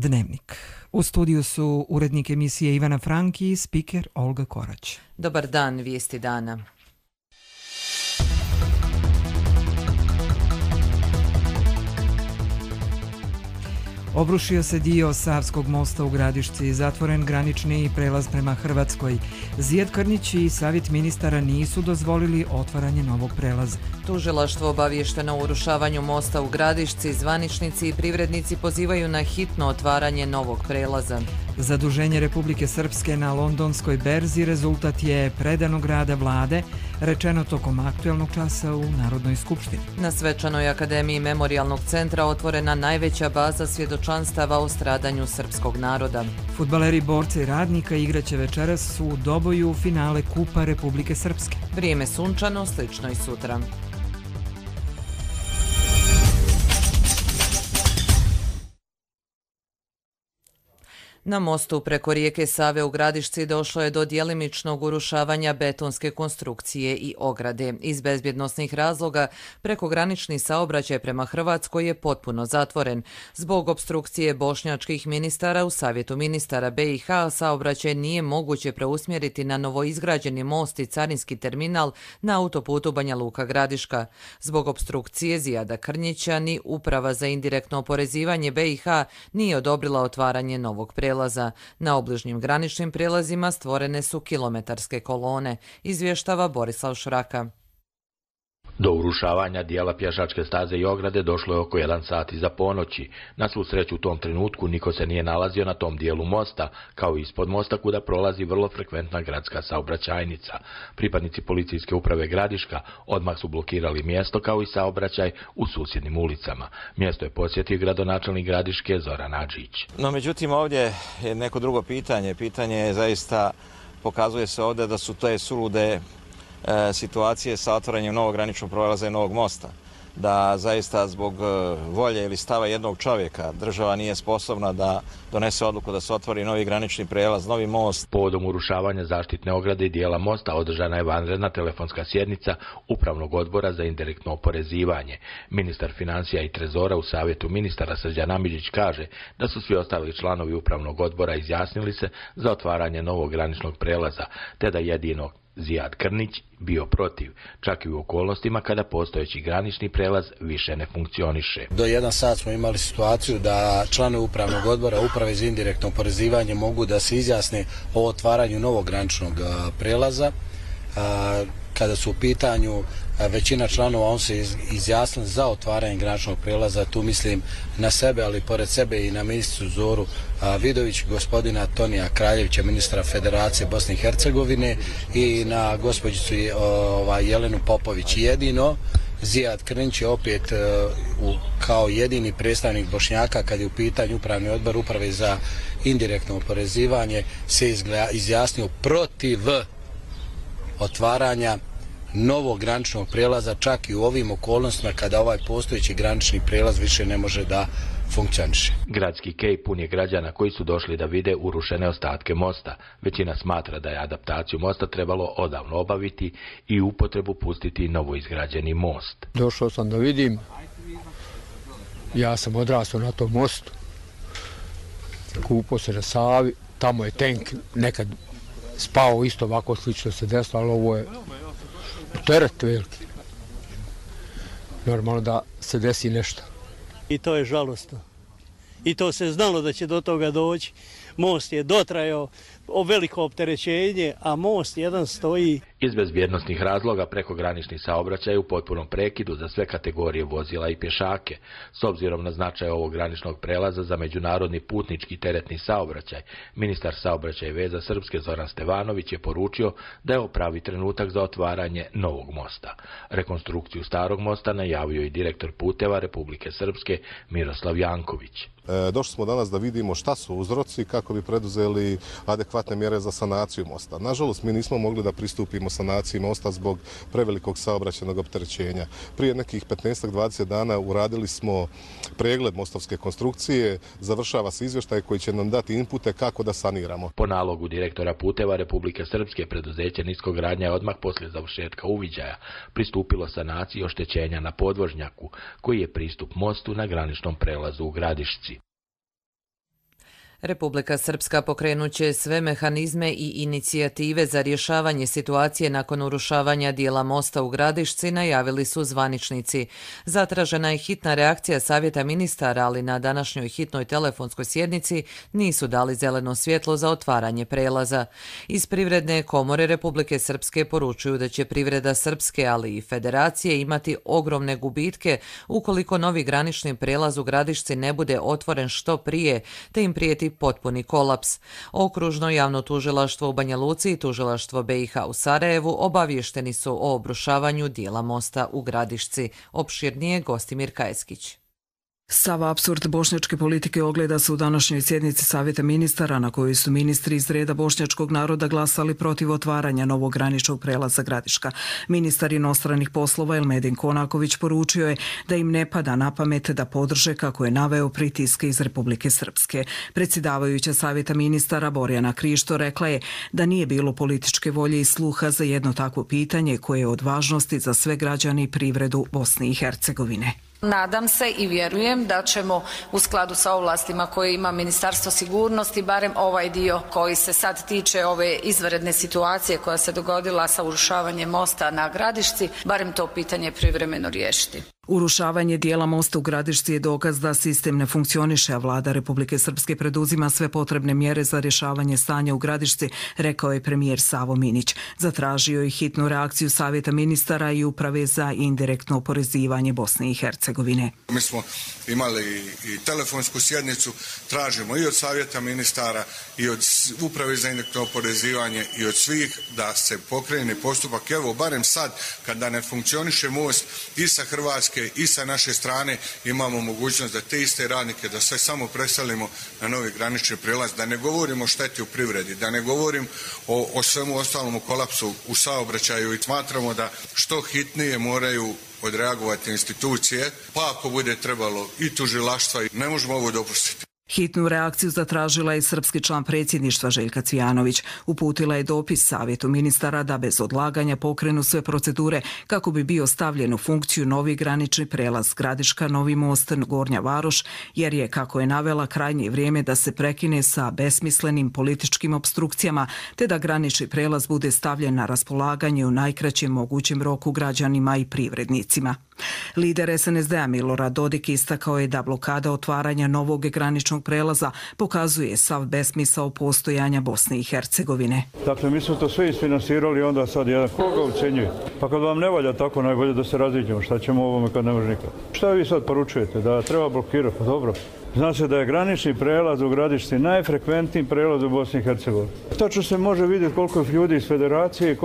Dnevnik. U studiju su urednik emisije Ivana Franki i spiker Olga Korać. Dobar dan, vijesti dana. Obrušio se dio Savskog mosta u Gradišci, zatvoren granični prelaz prema Hrvatskoj. Zijad Krnić i savjet ministara nisu dozvolili otvaranje novog prelaza. Tužilaštvo obavješteno o urušavanju mosta u Gradišci, zvaničnici i privrednici pozivaju na hitno otvaranje novog prelaza. Zaduženje Republike Srpske na londonskoj berzi rezultat je predanog rada vlade, rečeno tokom aktuelnog časa u Narodnoj skupštini. Na Svečanoj akademiji Memorijalnog centra otvorena najveća baza svjedočanstava o stradanju srpskog naroda. Fudbaleri Borca i Radnika igraće večeras u Doboju finale Kupa Republike Srpske. Vrijeme sunčano, slično i sutra. Na mostu preko rijeke Save u Gradišci došlo je do djelimičnog urušavanja betonske konstrukcije i ograde. Iz bezbjednosnih razloga prekogranični saobraćaj prema Hrvatskoj je potpuno zatvoren. Zbog opstrukcije bošnjačkih ministara u Savjetu ministara BiH saobraćaj nije moguće preusmjeriti na novoizgrađeni most i carinski terminal na autoputu Banja Luka Gradiška. Zbog opstrukcije Zijada Krnića ni Uprava za indirektno oporezivanje BiH nije odobrila otvaranje novog prelaza. Na obližnjim graničnim prijelazima stvorene su kilometarske kolone, izvještava Borislav Šraka. Do urušavanja dijela pješačke staze i ograde došlo je oko 1 sat iza ponoći. Na svu sreću u tom trenutku niko se nije nalazio na tom dijelu mosta, kao i ispod mosta kuda prolazi vrlo frekventna gradska saobraćajnica. Pripadnici policijske uprave Gradiška odmah su blokirali mjesto kao i saobraćaj u susjednim ulicama. Mjesto je posjetio gradonačelnik Gradiške Zoran Adžić. No međutim ovdje je neko drugo pitanje. Pitanje je zaista, pokazuje se ovdje da su te sulude situacije sa otvaranjem novog graničnog prelaza i novog mosta. Da zaista zbog volje ili stava jednog čovjeka država nije sposobna da donese odluku da se otvori novi granični prijelaz, novi most. Povodom urušavanja zaštitne ograde i dijela mosta održana je vanredna telefonska sjednica Upravnog odbora za indirektno oporezivanje. Ministar financija i trezora u Savjetu ministara Srđan Amidžić kaže da su svi ostali članovi Upravnog odbora izjasnili se za otvaranje novog graničnog prelaza, te da jedino Zijad Krnić bio protiv, čak i u okolnostima kada postojeći granični prelaz više ne funkcioniše. Do 1 sat smo imali situaciju da članovi Upravnog odbora Uprave za indirektno oporezivanje mogu da se izjasne o otvaranju novog graničnog prelaza. Kada su u pitanju većina članova, on se izjasnili za otvaranje graničnog prelaza, tu mislim na sebe, ali pored sebe i na ministru Zoru Vidović, gospodina Tonija Kraljevića, ministra Federacije Bosne i Hercegovine, i na gospođicu Jelenu Popović. Jedino Zijad Krnić je opet kao jedini predstavnik Bošnjaka, kad je u pitanju Upravni odbor Uprave za indirektno oporezivanje, se izjasnio protiv otvaranja novog graničnog prijelaza, čak i u ovim okolnostima kada ovaj postojeći granični prijelaz više ne može da funkcioniše. Gradski kej pun je građana koji su došli da vide urušene ostatke mosta. Većina smatra da je adaptaciju mosta trebalo odavno obaviti i u upotrebu pustiti novoizgrađeni most. Došao sam da vidim, ja sam odrastao na tom mostu, kupao se na Savi, tamo je tank nekad spao, isto ovako slično se desilo, ali ovo je teret veliki. Normalno da se desi nešto. I to je žalostno. I to se znalo da će do toga doći. Most je dotrajao, veliko opterećenje, a most jedan stoji. Iz bezbjednosnih razloga prekogranični saobraćaj je u potpunom prekidu za sve kategorije vozila i pješake. S obzirom na značaj ovog graničnog prelaza za međunarodni putnički teretni saobraćaj, ministar saobraćaja i veza Srpske Zoran Stevanović je poručio da je ovo pravi trenutak za otvaranje novog mosta. Rekonstrukciju starog mosta najavio i direktor puteva Republike Srpske Miroslav Janković. Došli smo danas da vidimo šta su uzroci kako bi preduzeli adekvatne mjere za sanaciju mosta. Nažalost, mi nismo mogli da pristupimo sanaciji mosta zbog prevelikog saobraćajnog opterećenja. Prije nekih 15-20 dana uradili smo pregled mostovske konstrukcije, završava se izvještaj koji će nam dati inpute kako da saniramo. Po nalogu direktora puteva Republike Srpske, preduzeće Niskogradnja je odmah poslije završetka uviđaja pristupilo sanaciji oštećenja na podvožnjaku, koji je pristup mostu na graničnom prelazu u Gradišci. Republika Srpska pokrenuće sve mehanizme i inicijative za rješavanje situacije nakon urušavanja dijela mosta u Gradišci, najavili su zvaničnici. Zatražena je hitna reakcija Savjeta ministara, ali na današnjoj hitnoj telefonskoj sjednici nisu dali zeleno svjetlo za otvaranje prelaza. Iz Privredne komore Republike Srpske poručuju da će privreda Srpske, ali i Federacije imati ogromne gubitke ukoliko novi granični prelaz u Gradišci ne bude otvoren što prije, te im prijeti potpuni kolaps. Okružno javno tužilaštvo u Banja Luci i tužilaštvo BiH u Sarajevu obavješteni su o obrušavanju dijela mosta u Gradišci. Opširnije Gostimir Kajeskić. Sav apsurd bošnjačke politike ogleda se u današnjoj sjednici Savjeta ministara na kojoj su ministri iz reda bošnjačkog naroda glasali protiv otvaranja novog graničnog prelaza Gradiška. Ministar inostranih poslova Elmedin Konaković poručio je da im ne pada na pamet da podrže, kako je naveo, pritiske iz Republike Srpske. Predsjedavajuća Savjeta ministara Borjana Krišto rekla je da nije bilo političke volje i sluha za jedno takvo pitanje koje je od važnosti za sve građane i privredu Bosne i Hercegovine. Nadam se i vjerujem da ćemo u skladu sa ovlastima koje ima Ministarstvo sigurnosti barem ovaj dio koji se sad tiče ove izvanredne situacije koja se dogodila sa urušavanjem mosta na Gradišci, barem to pitanje privremeno riješiti. Urušavanje dijela mosta u Gradišci je dokaz da sistem ne funkcioniše, a vlada Republike Srpske preduzima sve potrebne mjere za rješavanje stanja u Gradišci, rekao je premijer Savo Minić. Zatražio je hitnu reakciju Savjeta ministara i Uprave za indirektno oporezivanje Bosne i Hercegovine. Mi smo imali i telefonsku sjednicu, tražimo i od Savjeta ministara i od Uprave za indirektno oporezivanje i od svih da se pokrene postupak. Evo, barem sad, kada ne funkcioniše most i sa Hrvatske i sa naše strane, imamo mogućnost da te iste radnike, da sve samo preselimo na novi granični prijelaz, da ne govorimo o šteti u privredi, da ne govorim o svemu ostalom, o kolapsu u saobraćaju, i smatramo da što hitnije moraju odreagovati institucije, pa ako bude trebalo i tužilaštva, ne možemo ovo dopustiti. Hitnu reakciju zatražila je srpski član predsjedništva Željka Cvijanović. Uputila je dopis Savjetu ministara da bez odlaganja pokrenu sve procedure kako bi bio stavljen u funkciju novi granični prelaz Gradiška, Novi Most, Gornja Varoš, jer je, kako je navela, krajnje vrijeme da se prekine sa besmislenim političkim opstrukcijama, te da granični prelaz bude stavljen na raspolaganje u najkraćem mogućem roku građanima i privrednicima. Lider SNSD-a Milorad Dodik istakao je da blokada otvaranja novog graničnog prelaza pokazuje sav besmisao postojanja Bosne i Hercegovine. Dakle, mi smo to sve isfinansirali, onda sad jedan koga ucenjuje. Pa kad vam ne valja tako, najbolje da se raziđemo. Šta ćemo ovome kad ne može nikad? Šta vi sad poručujete? Da treba blokirati? Pa dobro. Zna se da je granični prelaz u Gradišci najfrekventniji prelaz u Bosni i Hercegovini. Tačno se može vidjeti koliko ljudi iz federacije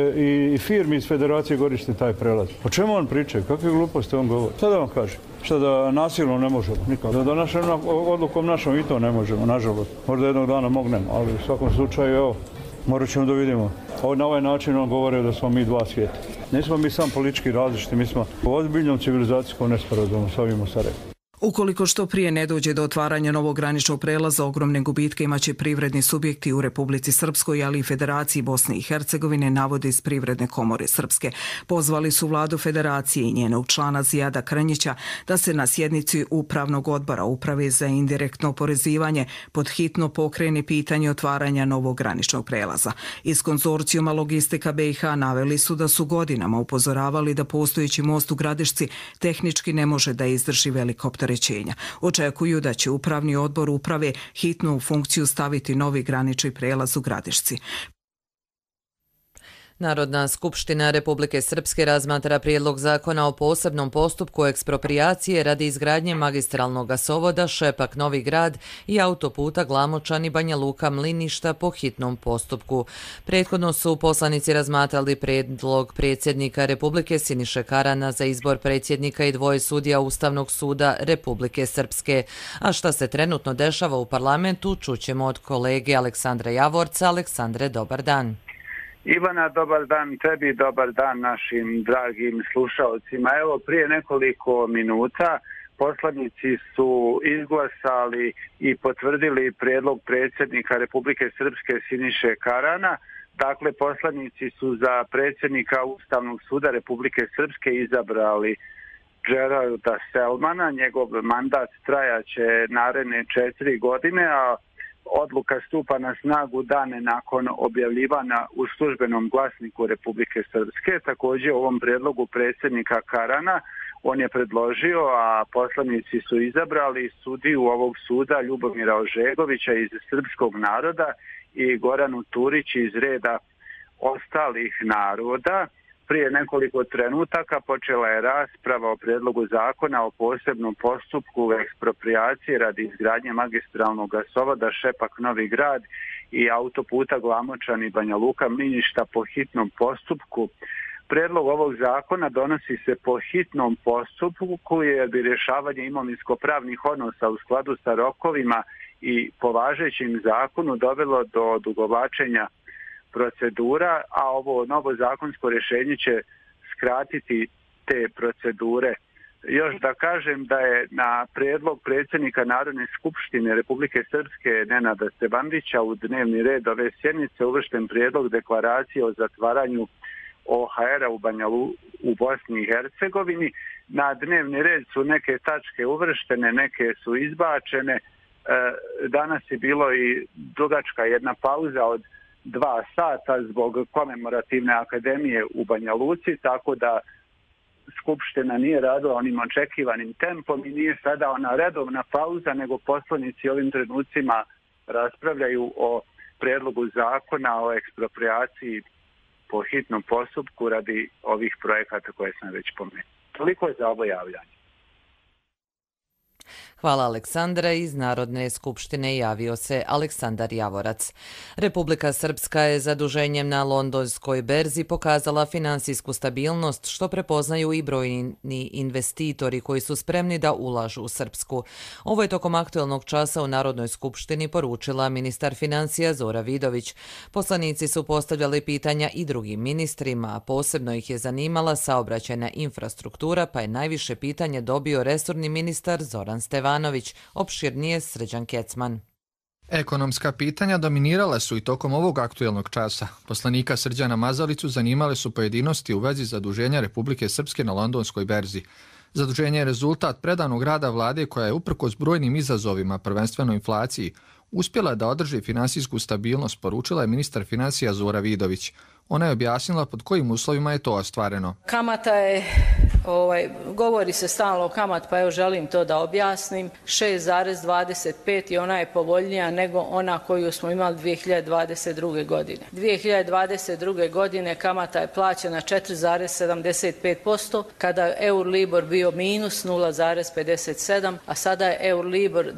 i firmi iz federacije koriste taj prelaz. O čemu on priča? Kakve gluposti on govori? Šta da vam kaže? Šta da nasilno ne možemo? Nikako. Da našom odlukom našom i to ne možemo, nažalost. Možda jednog dana mognemo, ali u svakom slučaju, evo, morat ćemo da vidimo. Na ovaj način on govore da smo mi dva svijeta. Nismo mi sam politički različiti, mi smo u ozbiljnom civilizacijskom nesporazumu s ovim u Sarajevu. Ukoliko što prije ne dođe do otvaranja novog graničnog prelaza, ogromne gubitke imaće privredni subjekti u Republici Srpskoj, ali i Federaciji Bosne i Hercegovine, navode iz Privredne komore Srpske. Pozvali su vladu Federacije i njenog člana Zijada Krnjića da se na sjednici Upravnog odbora Uprave za indirektno oporezivanje pod hitno pokrene pitanje otvaranja novog graničnog prelaza. Iz konzorcijuma Logistika BiH naveli su da su godinama upozoravali da postojeći most u Gradišci tehnički ne može da izdrži veliko opterećenje. Očekuju da će Upravni odbor Uprave hitno u funkciju staviti novi granični prelaz u Gradišci. Narodna skupština Republike Srpske razmatra prijedlog zakona o posebnom postupku eksproprijacije radi izgradnje magistralnog gasovoda Šepak-Novi Grad i autoputa Glamočani-Banja Luka-Mliništa po hitnom postupku. Prethodno su poslanici razmatrali prijedlog predsjednika Republike Siniše Karana za izbor predsjednika i dvoje sudija Ustavnog suda Republike Srpske. A šta se trenutno dešava u parlamentu, čućemo od kolege Aleksandra Javorca. Aleksandre, dobar dan. Ivana, dobar dan tebi, dobar dan našim dragim slušalcima. Evo, prije nekoliko minuta poslanici su izglasali i potvrdili prijedlog predsjednika Republike Srpske Siniše Karana. Dakle, poslanici su za predsjednika Ustavnog suda Republike Srpske izabrali Džeralda Selmana. Njegov mandat trajaće naredne 4 godine, a Odluka stupa na snagu dane nakon objavljivanja u službenom glasniku Republike Srpske. Također u ovom prijedlogu predsjednika Karana on je predložio, a poslanici su izabrali sudiju ovog suda Ljubomira Ožegovića iz srpskog naroda i Goranu Turić iz reda ostalih naroda. Prije nekoliko trenutaka počela je rasprava o prijedlogu zakona o posebnom postupku eksproprijacije radi izgradnje magistralnog gasovoda Šepak-Novi Grad i autoputa Glamočani-Banja Luka-Minjišta po hitnom postupku. Prijedlog ovog zakona donosi se po hitnom postupku jer bi rješavanje imovinsko-pravnih odnosa u skladu sa rokovima i po važećem zakonu dovelo do odugovlačenja procedura, a ovo novo zakonsko rješenje će skratiti te procedure. Još da kažem da je na prijedlog predsjednika Narodne skupštine Republike Srpske Nenada Stebandića u dnevni red ove sjednice uvršten prijedlog deklaracije o zatvaranju OHR-a u Bosni i Hercegovini. Na dnevni red su neke tačke uvrštene, neke su izbačene. Danas je bilo i dugačka jedna pauza od 2 sata zbog komemorativne akademije u Banja Luci, tako da Skupština nije radila onim očekivanim tempom i nije sada ona redovna pauza, nego poslanici ovim trenucima raspravljaju o prijedlogu zakona o ekspropriaciji po hitnom postupku radi ovih projekata koje sam već pomenuo. Toliko je za ovo javljanje. Hvala Aleksandra. Iz Narodne skupštine javio se Aleksandar Javorac. Republika Srpska je zaduženjem na londonskoj berzi pokazala finansijsku stabilnost što prepoznaju i brojni investitori koji su spremni da ulažu u Srpsku. Ovo je tokom aktuelnog časa u Narodnoj skupštini poručila ministar financija Zora Vidović. Poslanici su postavljali pitanja i drugim ministrima, a posebno ih je zanimala saobraćajna infrastruktura, pa je najviše pitanje dobio resorni ministar Zoran Stevanović. Opširnije Srđan Kecman. Ekonomska pitanja dominirala su i tokom ovog aktuelnog časa. Poslanika Srđana Mazalicu zanimale su pojedinosti u vezi zaduženja Republike Srpske na londonskoj berzi. Zaduženje je rezultat predanog rada vlade koja je uprkos brojnim izazovima, prvenstveno inflaciji, uspjela da održi finansijsku stabilnost, poručila je ministar financija Zora Vidović. Ona je objasnila pod kojim uslovima je to ostvareno. Kamata je, govori se stalno o kamat, pa evo želim to da objasnim, 6,25 i ona je povoljnija nego ona koju smo imali 2022. godine. 2022. godine kamata je plaćena 4,75%, kada je Euribor bio minus 0,57, a sada je Euribor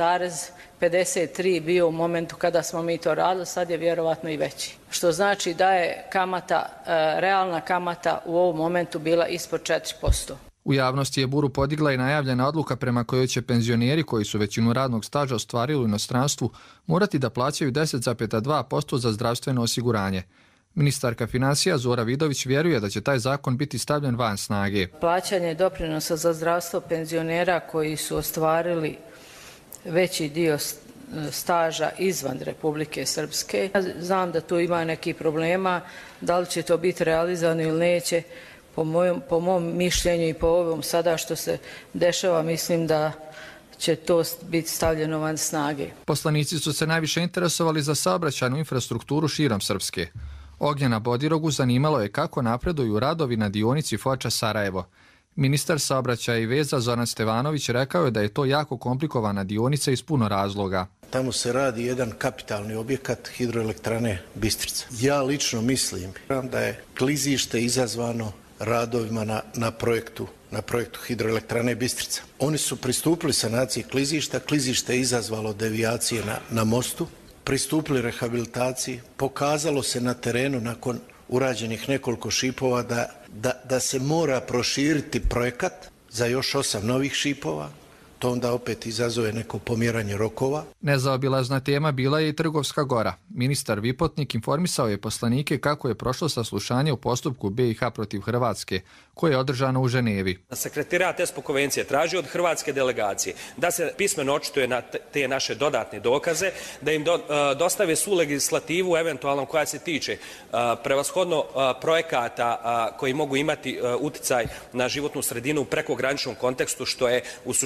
2,53 bio u momentu kada smo mi to radili, sad je vjerovatno i veći. Što znači da je kamata, realna kamata u ovom momentu bila ispod 4%. U javnosti je buru podigla i najavljena odluka prema kojoj će penzioneri koji su većinu radnog staža ostvarili u inostranstvu morati da plaćaju 10,2% za zdravstveno osiguranje. Ministarka financija Zora Vidović vjeruje da će taj zakon biti stavljen van snage. Plaćanje doprinosa za zdravstvo penzionera koji su ostvarili veći dio staža izvan Republike Srpske. Znam da tu ima nekih problema, da li će to biti realizano ili neće. Po mom mišljenju i po ovom sada što se dešava, mislim da će to biti stavljeno van snage. Poslanici su se najviše interesovali za saobraćajnu infrastrukturu širom Srpske. Ognjena Bodirogu zanimalo je kako napreduju radovi na dionici Foča-Sarajevo. Ministar saobraćaja i veza Zoran Stevanović rekao je da je to jako komplikovana dionica iz puno razloga. Tamo se radi jedan kapitalni objekat hidroelektrane Bistrica. Ja lično mislim da je klizište izazvano radovima na projektu hidroelektrane Bistrica. Oni su pristupili sanaciji klizišta, klizište je izazvalo devijacije na mostu, pristupili rehabilitaciji, pokazalo se na terenu nakon urađenih nekoliko šipova da se mora proširiti projekat za još 8 novih šipova, to onda opet izazove neko pomjeranje rokova. Nezaobilazna tema bila je i Trgovska Gora. Ministar Vipotnik informisao je poslanike kako je prošlo saslušanje u postupku BiH protiv Hrvatske, koje je održano u Ženevi. Sekretariat ESPO konvencije traži od hrvatske delegacije da se pismeno očituje na te naše dodatne dokaze, da im dostave svu legislativu eventualno koja se tiče prevashodno projekata koji mogu imati uticaj na životnu sredinu u prekograničnom kontekstu, što je u suštini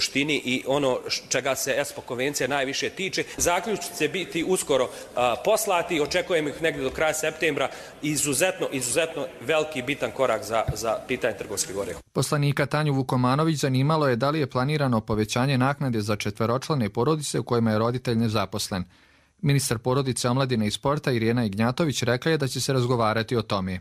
i ono čega se ESPO konvencija najviše tiče. Zaključci će biti uskoro poslati, očekujemo ih negdje do kraja septembra. Izuzetno veliki bitan korak za pitanje Trgovske Gore. Poslanika Tanju Vukomanović zanimalo je da li je planirano povećanje naknade za četveročlane porodice u kojima je roditelj nezaposlen. Ministar porodice, omladine i sporta Irena Ignjatović rekla je da će se razgovarati o tome.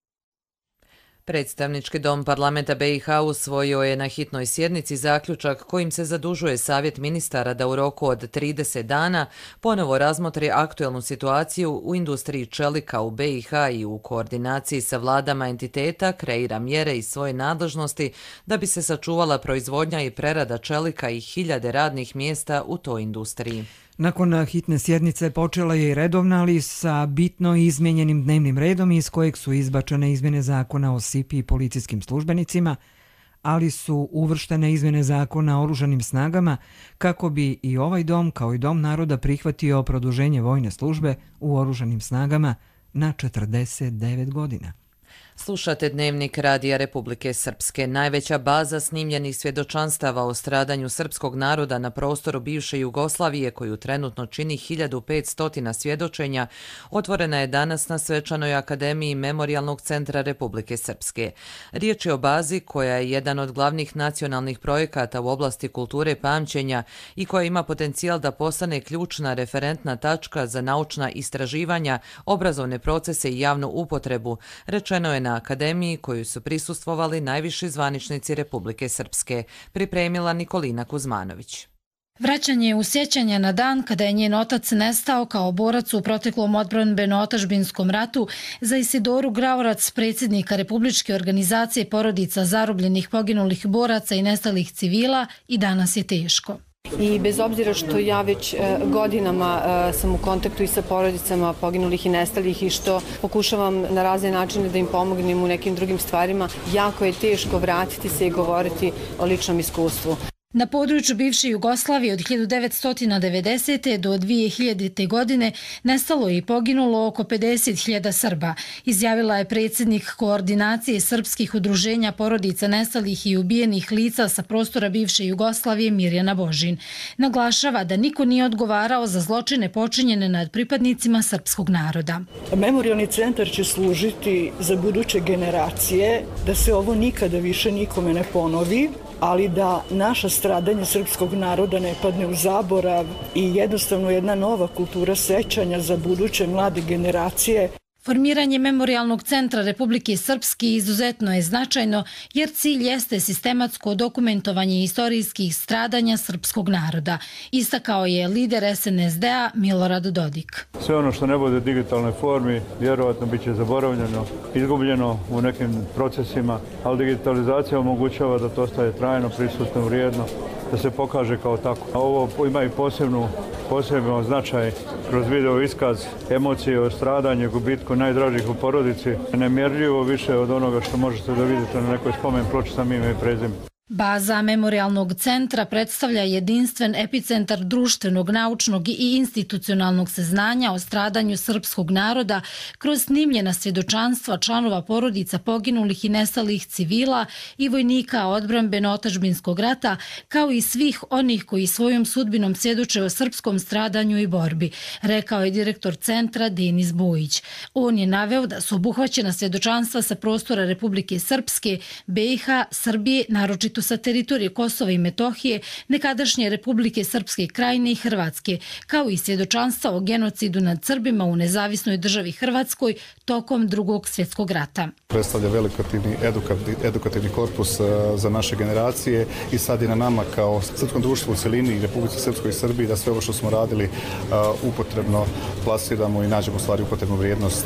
Predstavnički dom parlamenta BiH usvojio je na hitnoj sjednici zaključak kojim se zadužuje Savjet ministara da u roku od 30 dana ponovo razmotri aktuelnu situaciju u industriji čelika u BiH i u koordinaciji sa vladama entiteta kreira mjere iz svoje nadležnosti da bi se sačuvala proizvodnja i prerada čelika i hiljade radnih mjesta u toj industriji. Nakon hitne sjednice počela je i redovna, ali sa bitno izmijenjenim dnevnim redom iz kojeg su izbačene izmjene zakona o SIP i policijskim službenicima, ali su uvrštene izmjene zakona o oružanim snagama kako bi i ovaj dom, kao i Dom naroda, prihvatio produženje vojne službe u oružanim snagama na 49 godina. Slušate Dnevnik Radija Republike Srpske. Najveća baza snimljenih svjedočanstava o stradanju srpskog naroda na prostoru bivše Jugoslavije, koju trenutno čini 1500 svjedočenja, otvorena je danas na Svečanoj akademiji Memorijalnog centra Republike Srpske. Riječ je o bazi koja je jedan od glavnih nacionalnih projekata u oblasti kulture pamćenja i koja ima potencijal da postane ključna referentna tačka za naučna istraživanja, obrazovne procese i javnu upotrebu, rečeno je na akademiji koju su prisustvovali najviši zvaničnici Republike Srpske, pripremila Nikolina Kuzmanović. Vraćanje u sjećanja na dan kada je njen otac nestao kao borac u proteklom odbranbeno-otadžbinskom ratu za Isidoru Graorac, predsjednika Republičke organizacije porodica zarobljenih, poginulih boraca i nestalih civila, i danas je teško. I bez obzira što ja već godinama sam u kontaktu i sa porodicama poginulih i nestalih i što pokušavam na razne načine da im pomognem u nekim drugim stvarima, jako je teško vratiti se i govoriti o ličnom iskustvu. Na području bivše Jugoslavije od 1990. do 2000. godine nestalo je i poginulo oko 50.000 Srba, izjavila je predsjednik koordinacije srpskih udruženja porodica nestalih i ubijenih lica sa prostora bivše Jugoslavije Mirjana Božin. Naglašava da niko nije odgovarao za zločine počinjene nad pripadnicima srpskog naroda. Memorijalni centar će služiti za buduće generacije da se ovo nikada više nikome ne ponovi, ali da naša stradanja srpskog naroda ne padne u zaborav i jednostavno jedna nova kultura sećanja za buduće mlade generacije. Formiranje Memorijalnog centra Republike Srpske izuzetno je značajno jer cilj jeste sistematsko dokumentovanje istorijskih stradanja srpskog naroda, istakao je lider SNSD-a Milorad Dodik. Sve ono što ne bude u digitalnoj formi vjerovatno bit će zaboravljeno, izgubljeno u nekim procesima, ali digitalizacija omogućava da to ostaje trajno, prisutno, vrijedno, da se pokaže kao tako. Ovo ima i poseban značaj kroz video iskaz emocije o stradanju, gubitku najdražih u porodici, nemjerljivo više od onoga što možete da vidite na nekoj spomen ploči sa ime i prezime. Baza Memorijalnog centra predstavlja jedinstven epicentar društvenog, naučnog i institucionalnog saznanja o stradanju srpskog naroda kroz snimljena svjedočanstva članova porodica poginulih i nestalih civila i vojnika odbrambeno-otadžbinskog rata, kao i svih onih koji svojom sudbinom svjedoče o srpskom stradanju i borbi, rekao je direktor centra Denis Bojić. On je naveo da su obuhvaćena svjedočanstva sa prostora Republike Srpske, BiH, Srbije, naročito sa teritorije Kosova i Metohije, nekadašnje Republike Srpske krajine i Hrvatske, kao i svjedočanstva o genocidu nad Srbima u nezavisnoj državi Hrvatskoj tokom Drugog svjetskog rata. Predstavlja velikotivni edukativni korpus za naše generacije i sad je na nama kao srpskom društvu u celini i Republici Srpskoj i Srbiji da sve ovo što smo radili upotrebno plasiramo i nađemo stvari upotrebnu vrijednost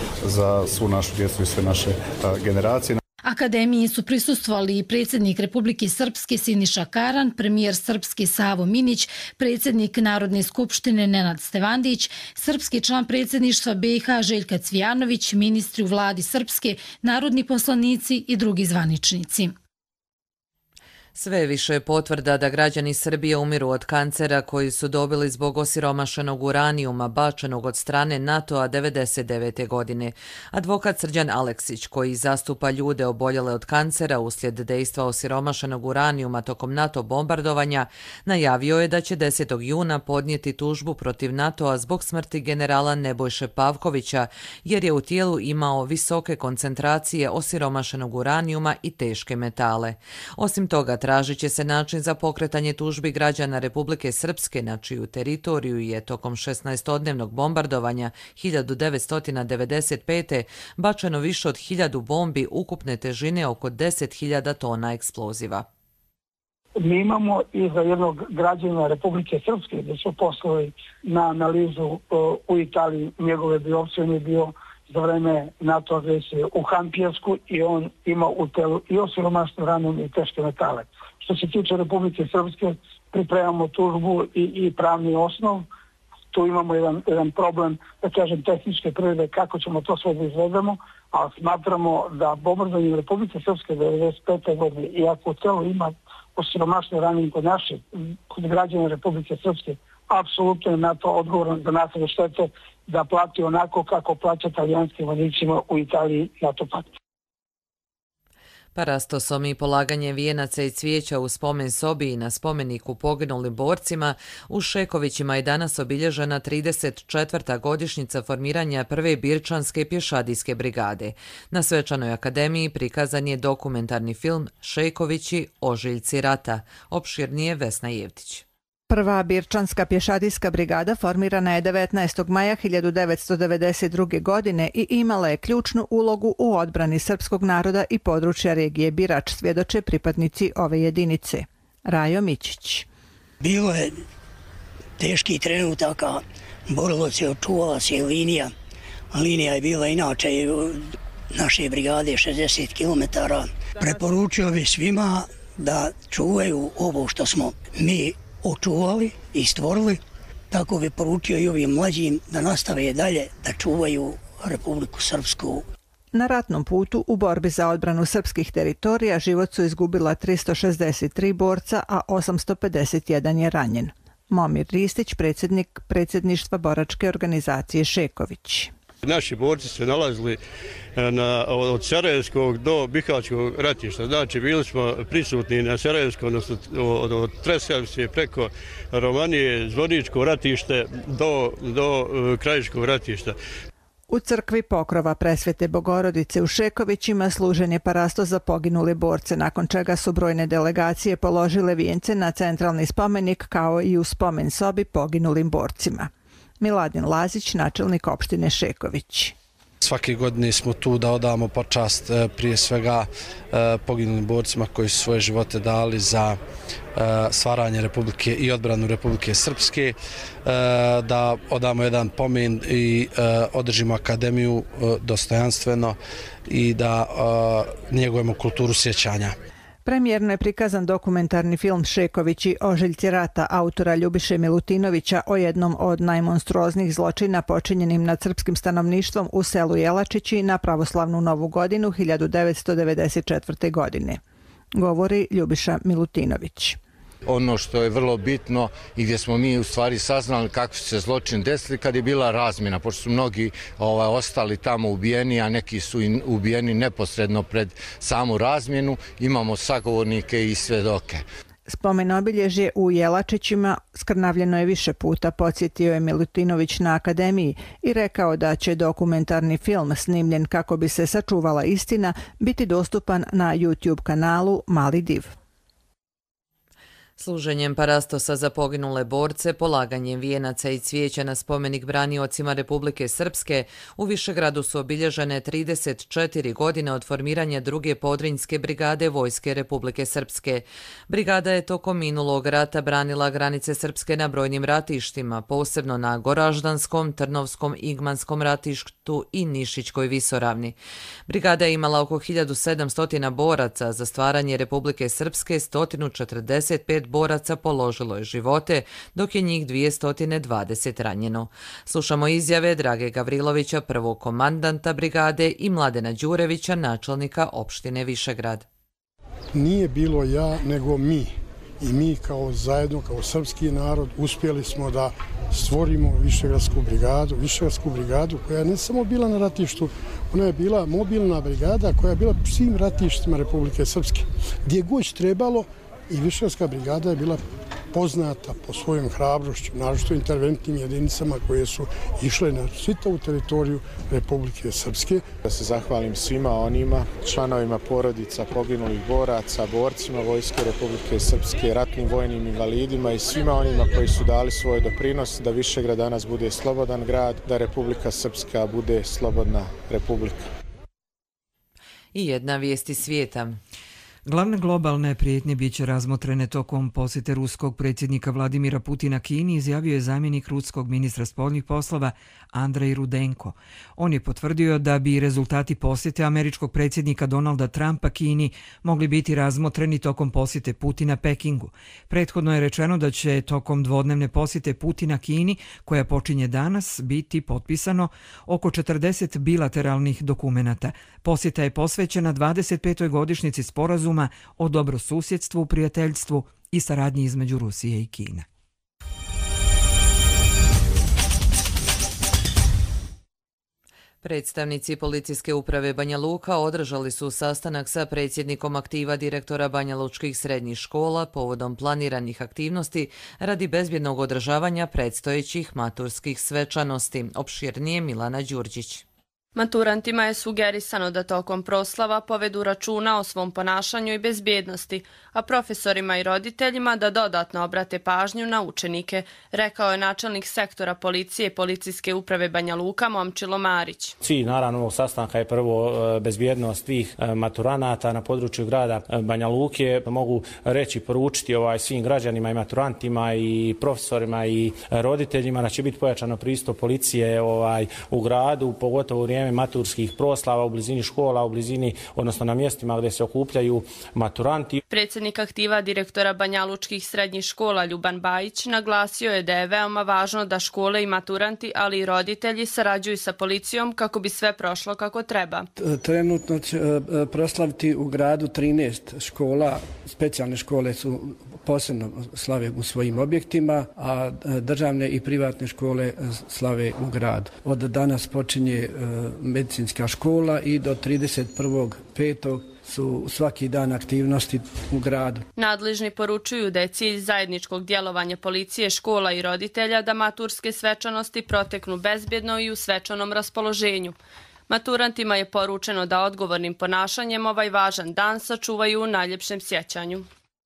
za svu našu djecu i sve naše generacije. Akademiji su prisustvovali i predsjednik Republike Srpske Siniša Karan, premijer Srpske Savo Minić, predsjednik Narodne skupštine Nenad Stevandić, srpski član predsjedništva BiH Željka Cvijanović, ministri u vladi Srpske, narodni poslanici i drugi zvaničnici. Sve više potvrda da građani Srbije umiru od kancera koji su dobili zbog osiromašenog uranijuma bačenog od strane NATO-a 1999. godine. Advokat Srđan Aleksić, koji zastupa ljude oboljele od kancera uslijed dejstva osiromašenog uranijuma tokom NATO bombardovanja, najavio je da će 10. juna podnijeti tužbu protiv NATO-a zbog smrti generala Nebojše Pavkovića, jer je u tijelu imao visoke koncentracije osiromašenog uranijuma i teške metale. Osim toga, tražit će se način za pokretanje tužbi građana Republike Srpske, na čiju teritoriju je tokom 16-odnevnog bombardovanja 1995. bačeno više od 1000 bombi ukupne težine oko 10.000 tona eksploziva. Mi imamo i za jednog građana Republike Srpske gdje su poslali na analizu u Italiji, njegove biopsije, on je bio za vreme NATO agresije u Hampijevsku i on ima u telu i osiromašeno uranijum i teške metale. Što se tiče Republike Srpske, pripremamo tužbu i pravni osnov. Tu imamo jedan problem, da kažem, tehničke prirode, kako ćemo to sve da izvedemo, ali smatramo da bombardovanje Republike Srpske 1995. godine, iako u telu ima osiromašeno uranijum kod građana Republike Srpske, apsolutno je NATO odgovoran za nasilje štete da plati onako kako plaća talijanskim vojnicima u Italiji NATO pakt. Parastosom i polaganje vijenaca i cvijeća u spomen sobi i na spomeniku poginulim borcima u Šekovićima je danas obilježena 34. godišnjica formiranja prve Birčanske pješadijske brigade. Na Svečanoj akademiji prikazan je dokumentarni film Šekovići, ožiljci rata. Opširnije Vesna Jevtić. Prva Birčanska pješadijska brigada formirana je 19. maja 1992. godine i imala je ključnu ulogu u odbrani srpskog naroda i područja regije Birač, svjedoče pripadnici ove jedinice. Rajo Mićić. Bilo je teški trenutaka, borilo se, očuvala se linija. Linija je bila inače naše brigade 60 km. Preporučio bi svima da čuvaju ovo što smo mi očuvali i stvorili, tako bi poručio i ovim mlađim da nastave dalje da čuvaju Republiku Srpsku. Na ratnom putu u borbi za odbranu srpskih teritorija život su izgubila 363 borca, a 851 je ranjen. Momir Ristić, predsjedništva boračke organizacije Šeković. Naši borci se nalazili od Sarajevskog do Bihaćkog ratišta. Znači, bili smo prisutni na Sarajevskom, od Tresavce preko Romanije, Zvoničko ratište do Krajiškog ratišta. U crkvi Pokrova Presvete Bogorodice u Šekovićima služen je parastos za poginule borce, nakon čega su brojne delegacije položile vijence na centralni spomenik kao i u spomen sobi poginulim borcima. Miladin Lazić, načelnik opštine Šeković. Svake godine smo tu da odamo počast prije svega poginulim borcima koji su svoje živote dali za stvaranje Republike i odbranu Republike Srpske, da odamo jedan pomen i održimo akademiju dostojanstveno i da njegujemo kulturu sjećanja. Premijerno je prikazan dokumentarni film Šekovići, ožiljci rata autora Ljubiše Milutinovića o jednom od najmonstruoznijih zločina počinjenim nad srpskim stanovništvom u selu Jelačići na pravoslavnu Novu godinu 1994. godine. Govori Ljubiša Milutinović. Ono što je vrlo bitno i gdje smo mi u stvari saznali kako su se zločini desili kad je bila razmjena, pošto su mnogi ostali tamo ubijeni, a neki su ubijeni neposredno pred samu razmjenu, imamo sagovornike i svedoke. Spomen obilježje u Jelačićima skrnavljeno je više puta, podsjetio je Milutinović na akademiji i rekao da će dokumentarni film snimljen kako bi se sačuvala istina biti dostupan na YouTube kanalu Mali div. Služenjem parastosa za poginule borce, polaganjem vijenaca i cvijeća na spomenik braniocima Republike Srpske, u Višegradu su obilježene 34 godine od formiranja druge podrinjske brigade Vojske Republike Srpske. Brigada je tokom minulog rata branila granice Srpske na brojnim ratištima, posebno na Goraždanskom, Trnovskom, Igmanskom ratištu i Nišićkoj visoravni. Brigada je imala oko 1700 boraca, za stvaranje Republike Srpske 145 boraca položilo je živote, dok je njih 220 ranjeno. Slušamo izjave Drage Gavrilovića, prvog komandanta brigade, i Mladena Đurevića, načelnika opštine Višegrad. nije bilo ja, nego mi. I mi kao zajedno, kao srpski narod, uspjeli smo da stvorimo Višegradsku brigadu koja je ne samo bila na ratištu, ona je bila mobilna brigada koja je bila svim ratištima Republike Srpske. Gdje god trebalo i Višegradska brigada je bila poznata po svojom hrabrošću, naročito interventnim jedinicama koje su išle na čitavu teritoriju Republike Srpske. Da se zahvalim svima onima, članovima porodica poginulih boraca, borcima Vojske Republike Srpske, ratnim vojnim invalidima i svima onima koji su dali svoj doprinos da Višegrad danas bude slobodan grad, da Republika Srpska bude slobodna republika. I jedna vijest iz svijeta. Glavne globalne prijetnje biće razmotrene tokom posjete ruskog predsjednika Vladimira Putina Kini, izjavio je zamjenik ruskog ministra spoljnih poslova Andrej Rudenko. On je potvrdio da bi rezultati posjete američkog predsjednika Donalda Trumpa Kini mogli biti razmotreni tokom posjete Putina Pekingu. Prethodno je rečeno da će tokom dvodnevne posjete Putina Kini, koja počinje danas, biti potpisano oko 40 bilateralnih dokumenata. Posjeta je posvećena 25. godišnjici sporazuma o dobrosusjedstvu, prijateljstvu i saradnji između Rusije i Kine. Predstavnici Policijske uprave Banja Luka održali su sastanak sa predsjednikom aktiva direktora banjalučkih srednjih škola povodom planiranih aktivnosti radi bezbjednog održavanja predstojećih maturskih svečanosti. Opširnije Milana Đurđić. Maturantima je sugerisano da tokom proslava povedu računa o svom ponašanju i bezbjednosti, a profesorima i roditeljima da dodatno obrate pažnju na učenike, rekao je načelnik sektora policije i Policijske uprave Banja Luka Momčilo Marić. Cilj naravno ovog sastanka je prvo bezbjednost svih maturanata na području grada Banja Luke. Mogu reći, poručiti svim građanima i maturantima i profesorima i roditeljima da će biti pojačano pristup policije u gradu, pogotovo u vrijeme maturskih proslava u blizini škola, u blizini, odnosno na mjestima gdje se okupljaju maturanti. Predsjednik aktiva direktora banjalučkih srednjih škola Ljuban Bajić naglasio je da je veoma važno da škole i maturanti, ali i roditelji sarađuju sa policijom kako bi sve prošlo kako treba. Trenutno će proslaviti u gradu 13 škola, specijalne škole su posebno slave u svojim objektima, a državne i privatne škole slave u gradu. Od danas počinje medicinska škola i do 31.5. su svaki dan aktivnosti u gradu. Nadležni poručuju da je cilj zajedničkog djelovanja policije, škola i roditelja da maturske svečanosti proteknu bezbjedno i u svečanom raspoloženju. Maturantima je poručeno da odgovornim ponašanjem ovaj važan dan sačuvaju u najljepšem sjećanju.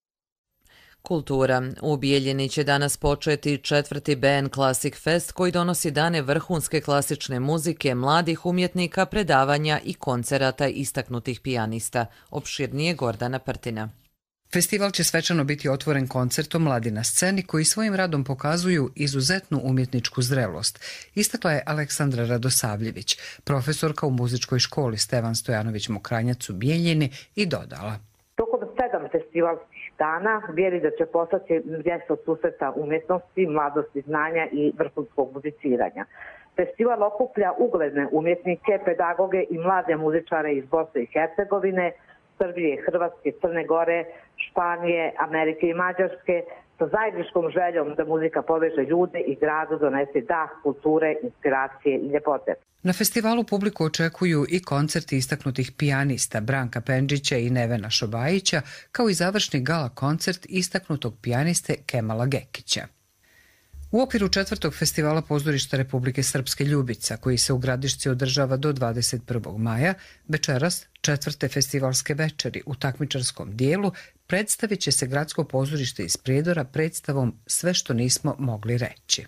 Kultura. U Bijeljini će danas početi 4. BN Classic Fest koji donosi dane vrhunske klasične muzike, mladih umjetnika, predavanja i koncerata istaknutih pijanista. Opširnije Gordana Prtina. Festival će svečano biti otvoren koncertom Mladi na sceni koji svojim radom pokazuju izuzetnu umjetničku zrelost, istakla je Aleksandra Radosavljević, profesorka u muzičkoj školi Stevan Stojanović Mokranjac u Bijeljini i dodala. Tokom 7 festivalskih dana Bijeljina će postati mjesto susreta umjetnosti, mladosti, znanja i vrhunskog muziciranja. Festival okuplja ugledne umjetnike, pedagoge i mlade muzičare iz Bosne i Hercegovine, Srbije, Hrvatske, Crne Gore, Španije, Amerike i Mađarske sa zajedničkom željom da muzika poveže ljude i gradu donese dah kulture, inspiracije i ljepote. Na festivalu publiku očekuju i koncerti istaknutih pijanista Branka Pendžića i Nevena Šobajića, kao i završni gala koncert istaknutog pijaniste Kemala Gekića. U okviru 4. festivala Pozorišta Republike Srpske Ljubica, koji se u Gradišci održava do 21. maja, večeras 4. festivalske večeri u takmičarskom dijelu predstavit će se Gradsko pozorište iz Prijedora predstavom Sve što nismo mogli reći.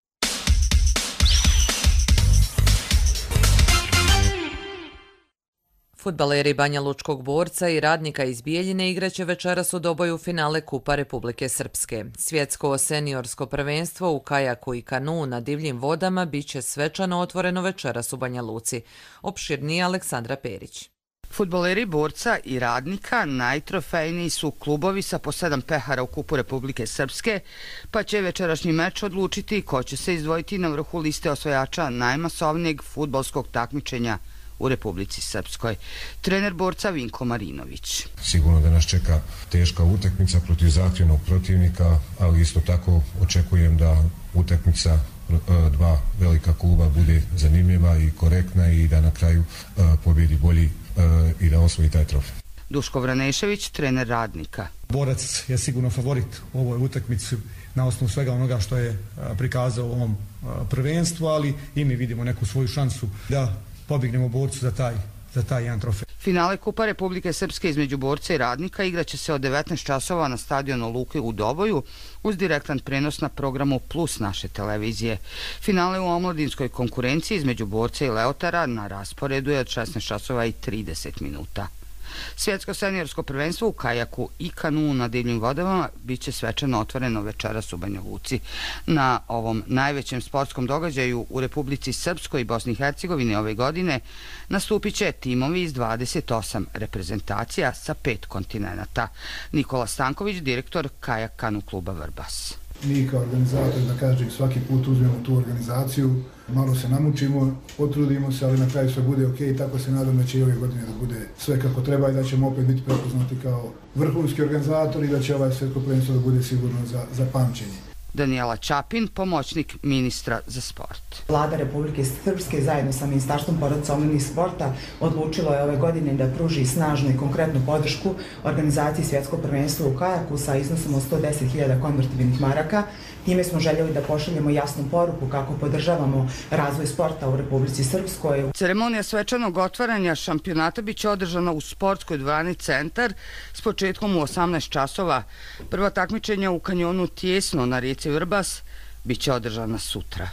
Fudbaleri Banja Lučkog Borca i Radnika iz Bijeljine igraće večeras u doboju finale Kupa Republike Srpske. Svjetsko seniorsko prvenstvo u kajaku i kanu na divljim vodama biće svečano otvoreno večeras u Banja Luci. Opširnije Aleksandra Perić. Fudbaleri Borca i Radnika najtrofejniji su klubovi sa po 7 pehara u Kupu Republike Srpske, pa će večerašnji meč odlučiti ko će se izdvojiti na vrhu liste osvajača najmasovnijeg fudbalskog takmičenja u Republici Srpskoj. Trener borca Vinko Marinović. Sigurno da nas čeka teška utakmica protiv zahtjevnog protivnika, ali isto tako očekujem da utakmica dva velika kluba bude zanimljiva i korektna i da na kraju pobjedi bolji i da osvoji taj trofej. Duško Vranešević, trener Radnika. Borac je sigurno favorit u ovoj utakmici na osnovu svega onoga što je prikazao u ovom prvenstvu, ali i mi vidimo neku svoju šansu da pobjegnemo borcu za taj jedan trofej. Finale Kupa Republike Srpske između Borca i Radnika igraće se od 19 časova na stadionu Luke u Doboju uz direktan prenos na programu Plus naše televizije. Finale u omladinskoj konkurenciji između Borca i Leotara na rasporedu je od 16 časova i 30 minuta. Svjetsko seniorsko prvenstvo u kajaku i kanuu na divljim vodama biće svečano otvoreno večeras u Banja Luci. Na ovom najvećem sportskom događaju u Republici Srpskoj i Bosni i Hercegovini ove godine nastupit će timovi iz 28 reprezentacija sa 5 kontinenata. Nikola Stanković, direktor kajak kanu kluba Vrbas. Mi kao organizatori, da kažem, svaki put uzmemo tu organizaciju, malo se namučimo, potrudimo se, ali na kraju sve bude ok, tako se nadam da će i ove godine da bude sve kako treba i da ćemo opet biti prepoznati kao vrhunski organizatori i da će ovaj svjetsko prvenstvo da bude sigurno za pamćenje. Danijela Čapin, pomoćnik ministra za sport. Vlada Republike Srpske zajedno sa Ministarstvom porodice, omladine i sporta odlučilo je ove godine da pruži snažnu i konkretnu podršku organizaciji svjetskog prvenstva u kajaku sa iznosom od 110.000 konvertibilnih maraka. Time smo željeli da pošaljemo jasnu poruku kako podržavamo razvoj sporta u Republici Srpskoj. Ceremonija svečanog otvaranja šampionata biće održana u sportskoj dvorani Centar s početkom u 18 časova. Prva takmičenja u kanjonu Tijesno na rijeci Vrbas biće održana sutra.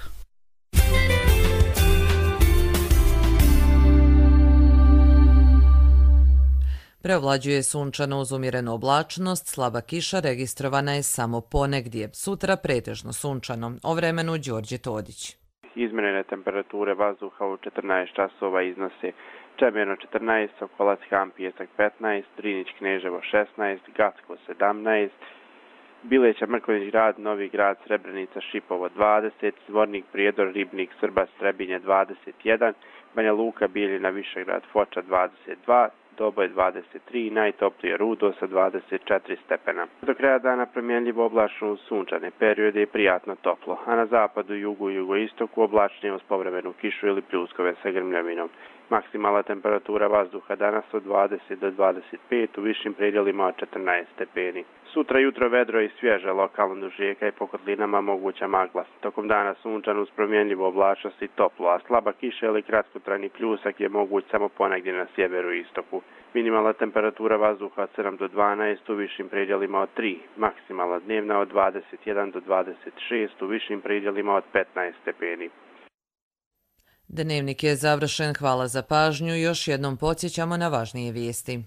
Preovlađuje sunčano uz umjerenu oblačnost, slaba kiša registrovana je samo ponegdje. Sutra pretežno sunčano. O vremenu Đorđe Todić. Izmjerene temperature vazduha u 14 časova iznose Čemerno 14, Sokolac, Ham, Pijesak 15, Drinić, Kneževo 16, Gacko 17, Bileća, Mrkonjić grad, Novi grad, Srebrenica, Šipovo 20, Zvornik, Prijedor, Ribnik, Srba, Strebinje 21, Banja Luka, Bijeljina, Višegrad, Foča 22, Doboj 23, najtoplije Rudo sa 24 stepena. Do kraja dana promjenljivo oblačno uz sunčane periode i prijatno toplo, a na zapadu, jugu i jugoistoku oblačnije uz povremenu kišu ili pljuskove sa grmljavinom. Maksimalna temperatura vazduha danas od 20 do 25, u višim predjelima od 14 stepeni. Sutra jutro vedro i svježa, lokalno duž rijeka i po kotlinama moguća magla. Tokom dana sunčan uz promjenljivu oblačnost i toplo, a slaba kiša ili kratkotrajni pljusak je moguć samo ponegdje na sjeveru i istoku. Minimalna temperatura vazduha od 7 do 12, u višim predjelima od 3, maksimalna dnevna od 21 do 26, u višim predjelima od 15 stepeni. Dnevnik je završen, hvala za pažnju, još jednom podsjećamo na važnije vijesti.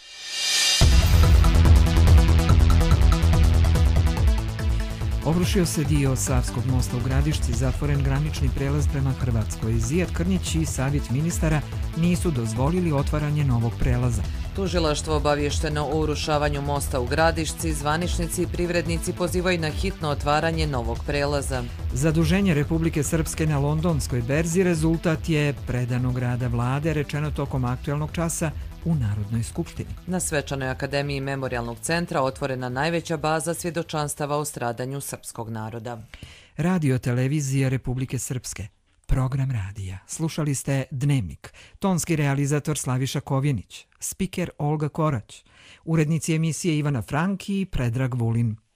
Obrušio se dio Savskog mosta u Gradišci, zatvoren granični prelaz prema Hrvatskoj. Zijat Krnjić i savjet ministara nisu dozvolili otvaranje novog prelaza. Tužilaštvo obavješteno o urušavanju mosta u Gradišci, zvaničnici i privrednici pozivaju na hitno otvaranje novog prelaza. Zaduženje Republike Srpske na londonskoj berzi rezultat je predanog rada vlade, rečeno tokom aktuelnog časa u Narodnoj skupštini. Na Svečanoj akademiji Memorialnog centra otvorena najveća baza svjedočanstava o stradanju srpskog naroda. Radio televizija Republike Srpske. Program radija. Slušali ste Dnevnik. Tonski realizator Slaviša Kovjenić. Spiker Olga Korać. Urednici emisije Ivana Franki i Predrag Vulin.